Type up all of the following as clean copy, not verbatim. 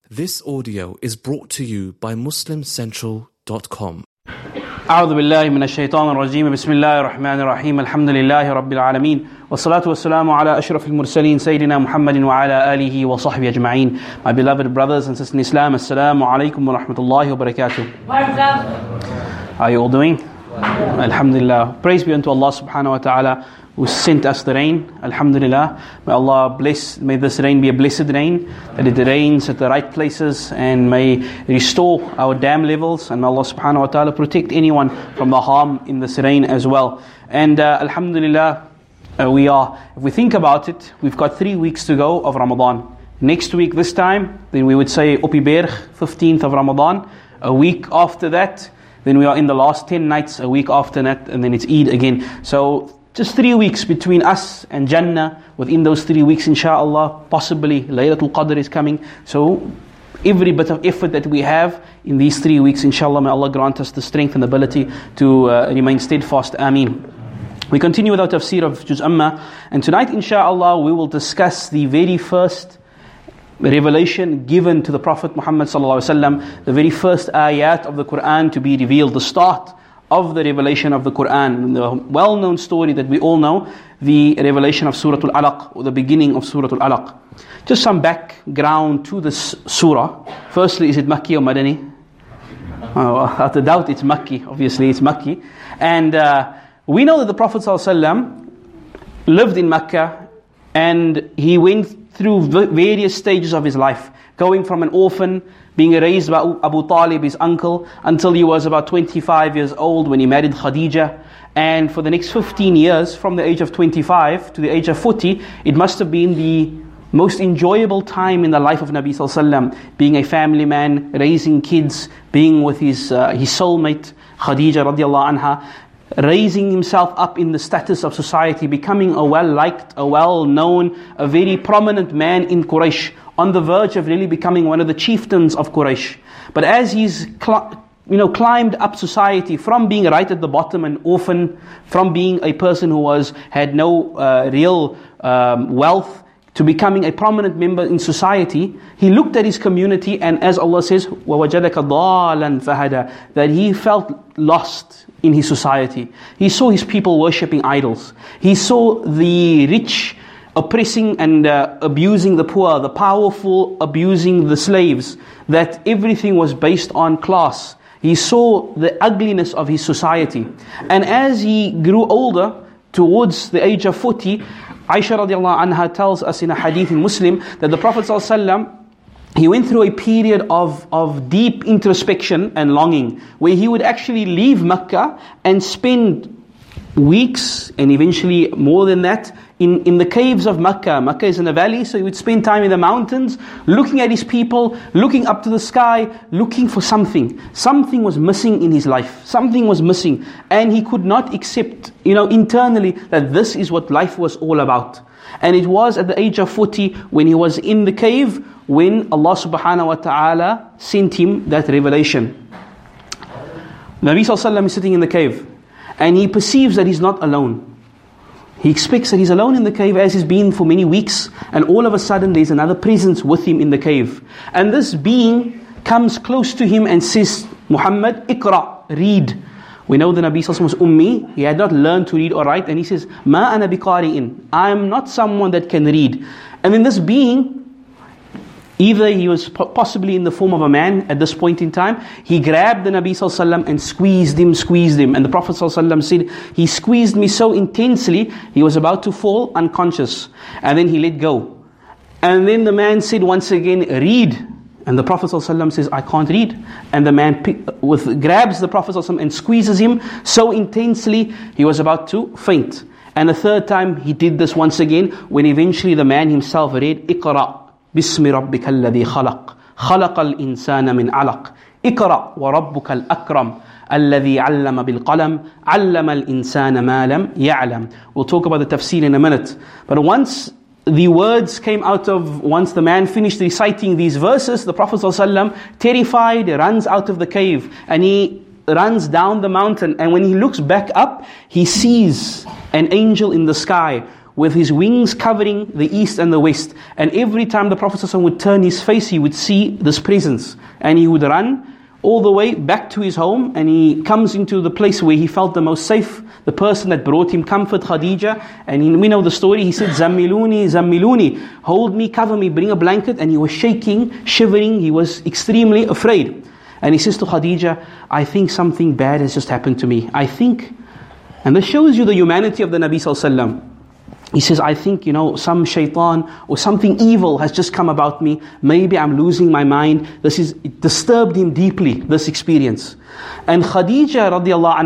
This audio is brought to you by MuslimCentral.com. أعوذ بالله من الشيطان الرجيم بسم الله الرحمن الرحيم الحمد لله رب العالمين والصلاة والسلام على أشرف المرسلين سيدنا محمد وعلى آله وصحبه أجمعين. My beloved brothers and sisters in Islam, Assalamu alaikum wa rahmatullahi wa barakatuh. How are you all doing? Alhamdulillah. Praise be unto Allah subhanahu wa ta'ala who sent us the rain. Alhamdulillah. May Allah bless, may this rain be a blessed rain, that it rains at the right places and may restore our dam levels, and may Allah subhanahu wa ta'ala protect anyone from the harm in this rain as well. And Alhamdulillah, if we think about it, we've got 3 weeks to go of Ramadan. Next week this time, then we would say Op die Berg, 15th of Ramadan. A week after that, then we are in the last 10 nights, a week after that, and then it's Eid again. So just 3 weeks between us and Jannah. Within those 3 weeks, inshallah, possibly Laylatul Qadr is coming. So every bit of effort that we have in these 3 weeks, inshallah, may Allah grant us the strength and ability to remain steadfast. Ameen. We continue with our tafsir of Juz Amma, and tonight, inshallah, we will discuss the very first revelation given to the Prophet Muhammad sallallahu alaihi wasallam, the very first ayat of the Quran to be revealed, the start of the revelation of the Quran, the well-known story that we all know, the revelation of Surah Al-Alaq, or the beginning of Surah Al-Alaq. Just some background to this surah. Firstly, is it Makki or Madani? Without a doubt, it's Makki. Obviously, it's Makki. And we know that the Prophet ﷺ lived in Mecca, and he went through various stages of his life, going from an orphan, being raised by Abu Talib, his uncle, until he was about 25 years old when he married Khadija. And for the next 15 years, from the age of 25 to the age of 40, it must have been the most enjoyable time in the life of Nabi Sallallahu Alaihi Wasallam, being a family man, raising kids, being with his soulmate, Khadija radiallahu anha, raising himself up in the status of society, becoming a well-liked, a well-known, a very prominent man in Quraysh, on the verge of really becoming one of the chieftains of Quraysh. But as he's climbed up society, from being right at the bottom, an orphan, from being a person who had no real wealth, to becoming a prominent member in society, he looked at his community, and as Allah says, وَوَجَدَكَ ضَالًا فَهَدَى, that he felt lost in his society. He saw his people worshipping idols. He saw the rich oppressing and abusing the poor, the powerful abusing the slaves, that everything was based on class. He saw the ugliness of his society. And as he grew older, towards the age of 40, Aisha radiallahu anha tells us in a hadith in Muslim that the Prophet ﷺ, he went through a period of deep introspection and longing, where he would actually leave Mecca and spend weeks, and eventually more than that, in the caves of Mecca. Mecca is in a valley, so he would spend time in the mountains, looking at his people, looking up to the sky, looking for something. Something was missing in his life. Something was missing. And he could not accept, internally, that this is what life was all about. And it was at the age of 40, when he was in the cave, when Allah subhanahu wa ta'ala sent him that revelation. Nabi sallallahu alaihi wasallam is sitting in the cave, and he perceives that he's not alone. He expects that he's alone in the cave, as he's been for many weeks, and all of a sudden there's another presence with him in the cave. And this being comes close to him and says, Muhammad, Iqra, read. We know the Nabi Sallallahu Alaihi Wasallam was ummi, he had not learned to read or write, and he says, Ma ana biqari'in, I am not someone that can read. And then this being, either he was possibly in the form of a man at this point in time, he grabbed the Nabi Sallallahu Alaihi Wasallam and squeezed him. And the Prophet Sallallahu Alaihi Wasallam said, he squeezed me so intensely, he was about to fall unconscious. And then he let go. And then the man said once again, read. And the Prophet ﷺ says, I can't read. And the man grabs the Prophet ﷺ and squeezes him so intensely, he was about to faint. And a third time he did this once again, when eventually the man himself read, Iqra, Bismi rabbika alladhi khalaq, khalaqal insana min alaq, Iqra wa rabbuka al-akram, alladhi allama bil qalam, allama al-insana ma lam ya'lam. We'll talk about the tafsir in a minute. But once the man finished reciting these verses, the Prophet ﷺ, terrified, runs out of the cave, and he runs down the mountain. And when he looks back up, he sees an angel in the sky with his wings covering the east and the west. And every time the Prophet ﷺ would turn his face, he would see this presence. And he would run all the way back to his home, and he comes into the place where he felt the most safe, the person that brought him comfort, Khadija. And we know the story, he said, Zammiluni, Zammiluni, hold me, cover me, bring a blanket. And he was shaking, shivering, he was extremely afraid. And he says to Khadija, I think something bad has just happened to me. I think, and this shows you the humanity of the Nabi Sallallahu Alaihi Wasallam. He says, I think, some shaitan or something evil has just come about me. Maybe I'm losing my mind. It disturbed him deeply, this experience. And Khadija radiallahu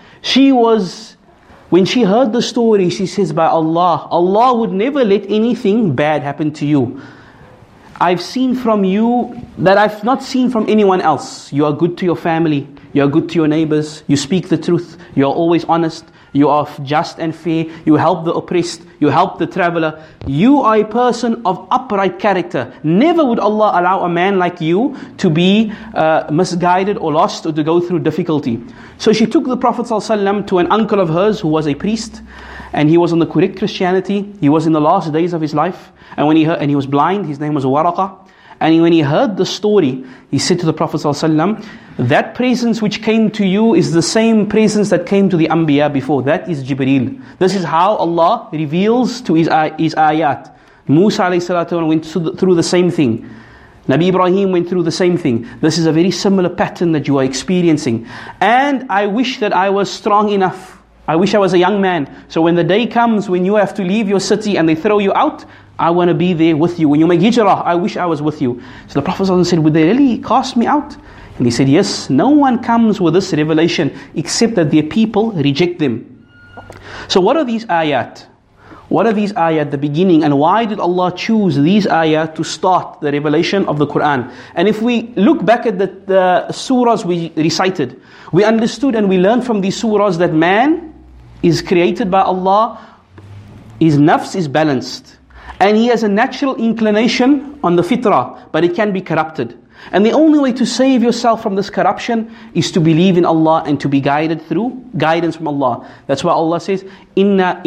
anha, when she heard the story, she says, by Allah, Allah would never let anything bad happen to you. I've seen from you that I've not seen from anyone else. You are good to your family. You are good to your neighbors. You speak the truth. You are always honest. You are just and fair. You help the oppressed. You help the traveler. You are a person of upright character. Never would Allah allow a man like you to be misguided or lost or to go through difficulty. So she took the Prophet ﷺ to an uncle of hers who was a priest, and he was on the correct Christianity. He was in the last days of his life, and when he heard, and he was blind. His name was Waraqa. And when he heard the story, he said to the Prophet ﷺ, that presence which came to you is the same presence that came to the Anbiya before. That is Jibreel. This is how Allah reveals to his ayat. Musa ﷺ went through the same thing. Nabi Ibrahim went through the same thing. This is a very similar pattern that you are experiencing. And I wish that I was strong enough. I wish I was a young man. So when the day comes when you have to leave your city and they throw you out, I want to be there with you. When you make hijrah, I wish I was with you. So the Prophet ﷺ said, would they really cast me out? And he said, yes, no one comes with this revelation except that their people reject them. So what are these ayat? What are these ayat, the beginning? And why did Allah choose these ayat to start the revelation of the Quran? And if we look back at the surahs we recited, we understood and we learned from these surahs that man is created by Allah, his nafs is balanced. And he has a natural inclination on the fitrah, but it can be corrupted. And the only way to save yourself from this corruption is to believe in Allah and to be guided through guidance from Allah. That's why Allah says, Inna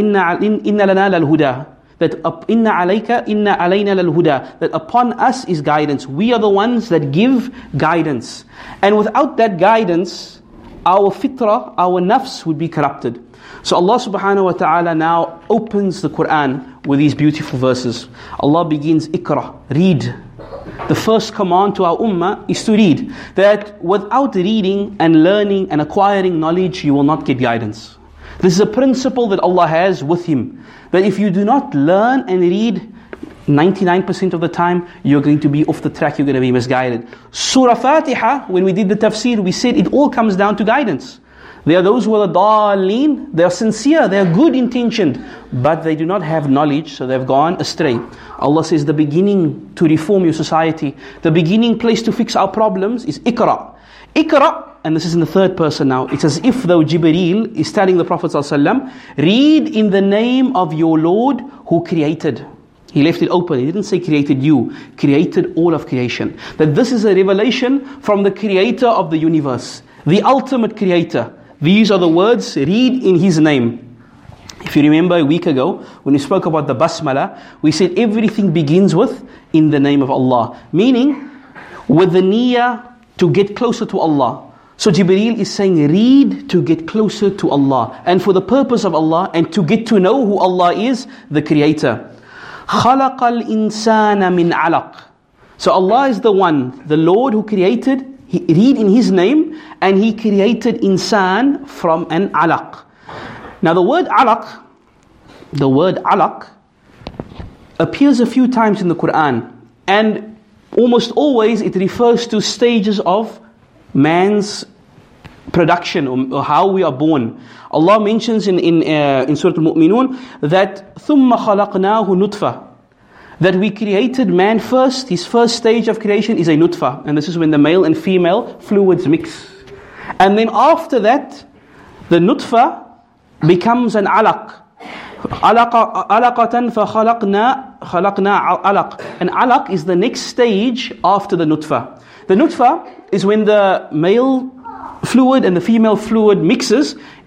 lana lal huda. That inna alayna lal huda. That upon us is guidance. We are the ones that give guidance. And without that guidance, our fitrah, our nafs would be corrupted. So Allah subhanahu wa ta'ala now opens the Quran with these beautiful verses. Allah begins, Iqra, read. The first command to our ummah is to read. That without reading and learning and acquiring knowledge, you will not get guidance. This is a principle that Allah has with Him. That if you do not learn and read, 99% of the time, you're going to be off the track, you're going to be misguided. Surah Fatiha, when we did the tafsir, we said it all comes down to guidance. There are those who are daalleen, they are sincere, they are good intentioned, but they do not have knowledge, so they've gone astray. Allah says the beginning to reform your society, the beginning place to fix our problems is Iqra. Iqra, and this is in the third person now, it's as if though Jibreel is telling the Prophet ﷺ, read in the name of your Lord who created. He left it open. He didn't say created you, created all of creation. That this is a revelation from the creator of the universe, the ultimate creator. These are the words, read in His name. If you remember a week ago, when we spoke about the basmala, we said everything begins with, in the name of Allah. Meaning, with the niyyah to get closer to Allah. So Jibreel is saying, read to get closer to Allah. And for the purpose of Allah, and to get to know who Allah is, the Creator. خَلَقَ الْإِنسَانَ مِنْ عَلَقٍ. So Allah is the one, the Lord who created. Read in His name, and He created insan from an alaq. Now the word alaq appears a few times in the Quran, and almost always it refers to stages of man's production or how we are born. Allah mentions in Surah Al-Mu'minun that ثُمَّ خَلَقْنَاهُ نُطْفَةً. That we created man first. His first stage of creation is a nutfa. And this is when the male and female fluids mix. And then after that, the nutfa becomes an alaq. Alaqatan فَخَلَقْنَا alaq. And alaq is the next stage after the nutfa. The nutfa is when the male fluid and the female fluid mixes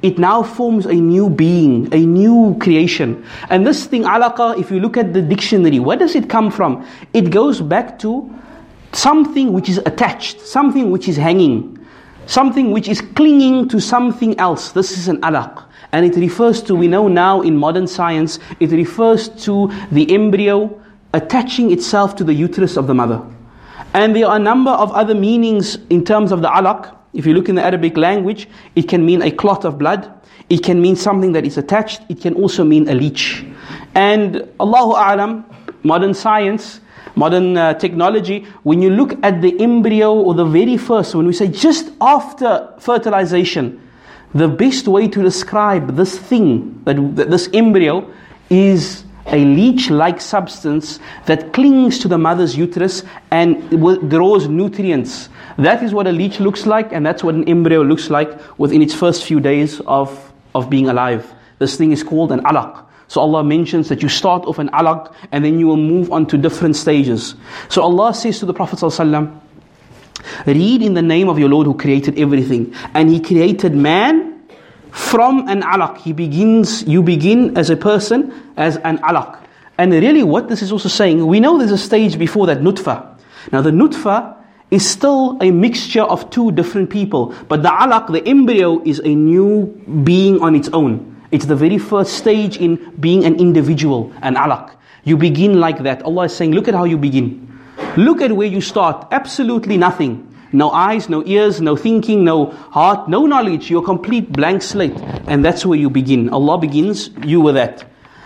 it now forms a new being, a new creation. And this thing, alaqa, if you look at the dictionary, where does it come from? It goes back to something which is attached, something which is hanging, something which is clinging to something else. This is an alaq. And it refers to, we know now in modern science, it refers to the embryo attaching itself to the uterus of the mother. And there are a number of other meanings in terms of the alaq. If you look in the Arabic language, it can mean a clot of blood. It can mean something that is attached. It can also mean a leech. And Allahu A'lam, modern science, modern technology, when you look at the embryo or the very first, when we say just after fertilization, the best way to describe this thing, this embryo, is a leech-like substance that clings to the mother's uterus and draws nutrients. That is what a leech looks like, and that's what an embryo looks like within its first few days of being alive. This thing is called an alaq. So Allah mentions that you start off an alaq and then you will move on to different stages. So Allah says to the Prophet ﷺ, read in the name of your Lord who created everything. And He created man from an alaq. You begin as a person as an alaq. And really what this is also saying, we know there's a stage before that, nutfa. Now the nutfa is still a mixture of two different people. But the alaq, the embryo, is a new being on its own. It's the very first stage in being an individual, an alaq. You begin like that. Allah is saying, look at how you begin. Look at where you start. Absolutely nothing. No eyes, no ears, no thinking, no heart, no knowledge. You're a complete blank slate. And that's where you begin. Allah begins you with that.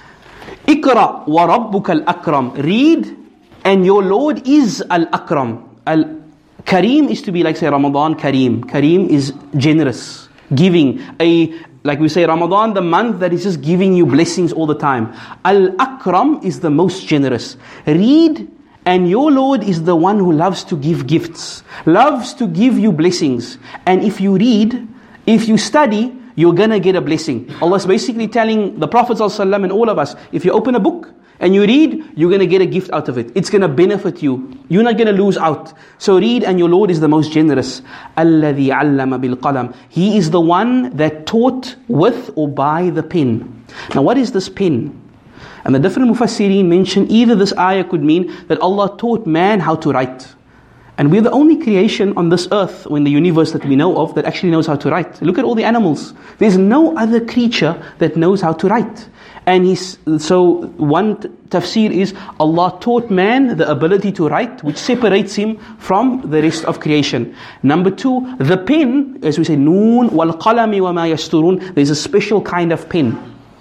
Iqra wa rabbuka al-akram. Read, and your Lord is al-akram. Al-kareem is to be like, say, Ramadan kareem. Kareem is generous, giving. Like we say, Ramadan, the month that is just giving you blessings all the time. Al-akram is the most generous. Read, and your Lord is the one who loves to give gifts, loves to give you blessings. And if you read, if you study, you're going to get a blessing. Allah is basically telling the Prophet ﷺ and all of us, if you open a book and you read, you're going to get a gift out of it. It's going to benefit you. You're not going to lose out. So read, and your Lord is the most generous. الَّذِي عَلَّمَ بِالْقَلَمِ. He is the one that taught with or by the pen. Now what is this pen? And the different mufassirin mention either this ayah could mean that Allah taught man how to write. And we're the only creation on this earth, or in the universe that we know of, that actually knows how to write. Look at all the animals. There's no other creature that knows how to write. And so one tafsir is, Allah taught man the ability to write, which separates him from the rest of creation. Number two, the pen, as we say, Noon wal qalami wa ma yasturun, there's a special kind of pen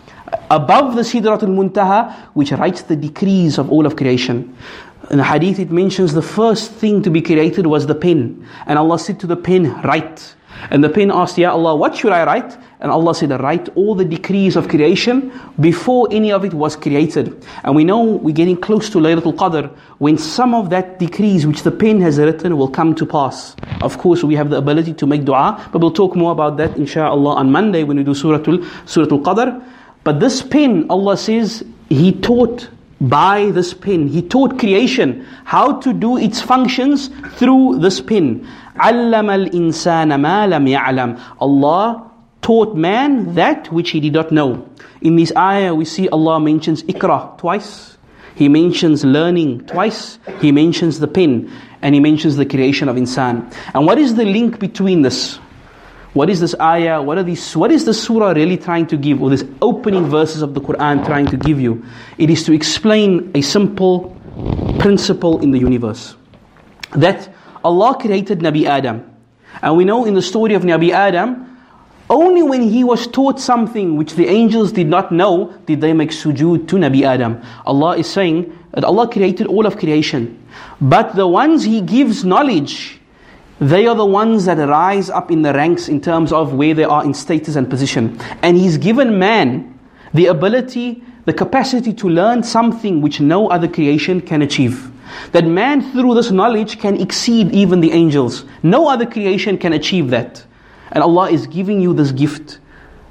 above the Sidratul Muntaha, which writes the decrees of all of creation. In the hadith it mentions the first thing to be created was the pen. And Allah said to the pen, write. And the pen asked, Ya Allah, what should I write? And Allah said, write all the decrees of creation before any of it was created. And we know we're getting close to Laylatul Qadr, when some of that decrees which the pen has written will come to pass. Of course, we have the ability to make dua, but we'll talk more about that inshaAllah on Monday when we do Suratul Qadr. But this pen, Allah says, He taught by this pen. He taught creation how to do its functions through this pen. عَلَّمَ الْإِنسَانَ مَا لَمْ يَعْلَمْ. Allah taught man that which he did not know. In this ayah we see Allah mentions Iqra twice. He mentions learning twice. He mentions the pen. And He mentions the creation of insan. And what is the link between this? What is this ayah? What is the surah really trying to give? Or this opening verses of the Quran trying to give you? It is to explain a simple principle in the universe. That Allah created Nabi Adam. And we know in the story of Nabi Adam, only when he was taught something which the angels did not know, did they make sujood to Nabi Adam. Allah is saying that Allah created all of creation. But the ones He gives knowledge, they are the ones that rise up in the ranks in terms of where they are in status and position. And He's given man the ability, the capacity to learn something which no other creation can achieve. That man through this knowledge can exceed even the angels. No other creation can achieve that. And Allah is giving you this gift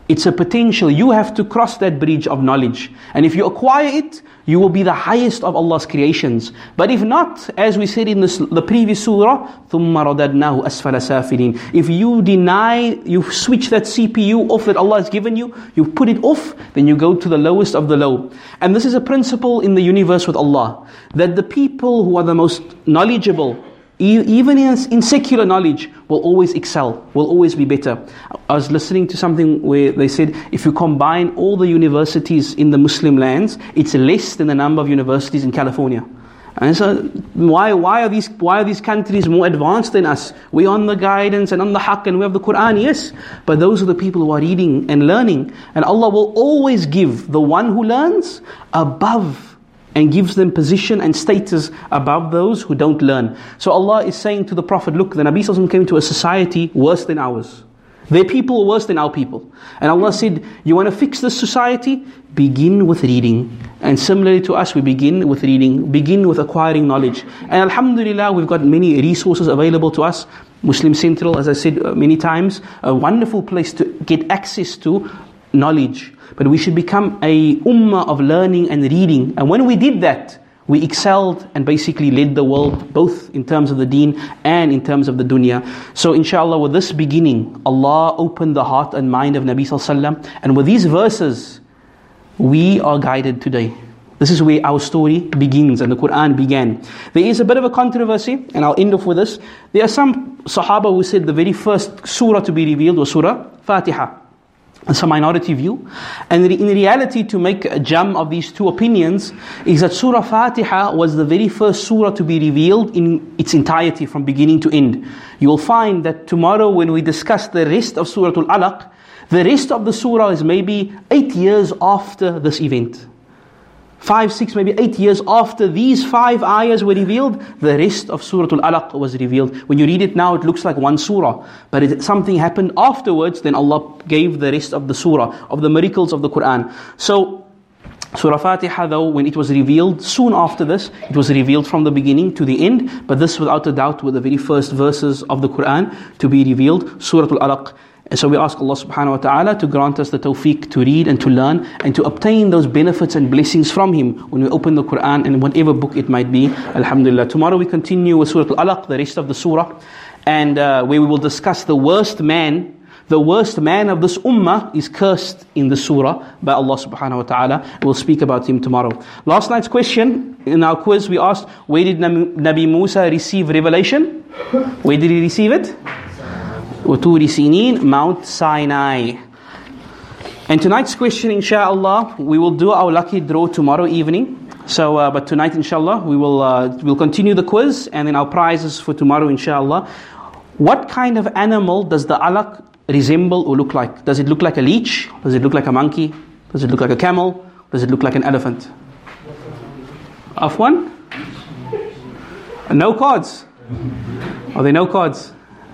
It's a potential. You have to cross that bridge of knowledge. And if you acquire it, you will be the highest of Allah's creations. But if not, as we said in the previous surah, ثُمَّ رَدَدْنَاهُ أَسْفَلَ سَافِلِينَ. If you deny, you switch that CPU off that Allah has given you, you put it off, then you go to the lowest of the low. And this is a principle in the universe with Allah, that the people who are the most knowledgeable, even in secular knowledge, will always excel, will always be better. I was listening to something where they said, if you combine all the universities in the Muslim lands, it's less than the number of universities in California. And so, why are these countries more advanced than us? We're on the guidance and on the haqq and we have the Quran, yes. But those are the people who are reading and learning. And Allah will always give the one who learns above, and gives them position and status above those who don't learn. So Allah is saying to the Prophet, look, the Nabi Sallallahu Alaihi Wasallam came to a society worse than ours. Their people were worse than our people. And Allah said, you want to fix this society? Begin with reading. And similarly to us, we begin with reading, begin with acquiring knowledge. And alhamdulillah, we've got many resources available to us. Muslim Central, as I said many times, a wonderful place to get access to knowledge. But we should become a ummah of learning and reading. And when we did that, we excelled and basically led the world, both in terms of the deen and in terms of the dunya. So inshallah, with this beginning, Allah opened the heart and mind of Nabi Sallallahu Alaihi Wasallam. And with these verses, we are guided today. This is where our story begins and the Quran began. There is a bit of a controversy, and I'll end off with this. There are some Sahaba who said the very first surah to be revealed was Surah Fatiha. It's a minority view. And in reality, to make a jam of these two opinions, is that Surah Fatiha was the very first surah to be revealed in its entirety from beginning to end. You will find that tomorrow when we discuss the rest of Surah Al-Alaq, the rest of the surah is maybe 8 years after this event. 5, 6, maybe 8 years after these 5 ayahs were revealed, the rest of Surah Al-Alaq was revealed. When you read it now, it looks like one surah. But something happened afterwards, then Allah gave the rest of the surah, of the miracles of the Quran. So, Surah Fatiha, though, when it was revealed, soon after this, it was revealed from the beginning to the end. But this, without a doubt, were the very first verses of the Quran to be revealed, Surah Al-Alaq. And so we ask Allah subhanahu wa ta'ala to grant us the tawfiq to read and to learn and to obtain those benefits and blessings from Him when we open the Quran and whatever book it might be. Alhamdulillah. Tomorrow we continue with Surah Al-Alaq, the rest of the surah, and where we will discuss the worst man. The worst man of this ummah is cursed in the surah by Allah subhanahu wa ta'ala. We'll speak about him tomorrow. Last night's question in our quiz, we asked, where did Nabi Musa receive revelation? Where did he receive it? وَتُورِ سِنِينَ, Mount Sinai. And tonight's question, inshallah, we will do our lucky draw tomorrow evening. So, but tonight, inshallah, we'll continue the quiz and then our prizes for tomorrow, inshallah. What kind of animal does the alaq resemble or look like? Does it look like a leech? Does it look like a monkey? Does it look like a camel? Does it look like an elephant? Afwan? No cards? Are there no cards?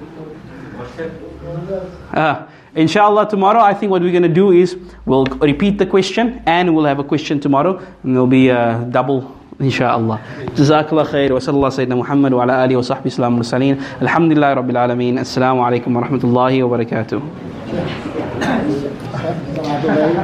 Inshallah, tomorrow I think what we're going to do is we'll repeat the question and we'll have a question tomorrow and there'll be a double, inshallah. Jazakallah khair wa sallallahu sayyidina Muhammad wa ala alihi wa sahbihi salam mursaleen. Alhamdulillah rabbil alameen. Assalamu alaikum wa rahmatullahi wa barakatuh.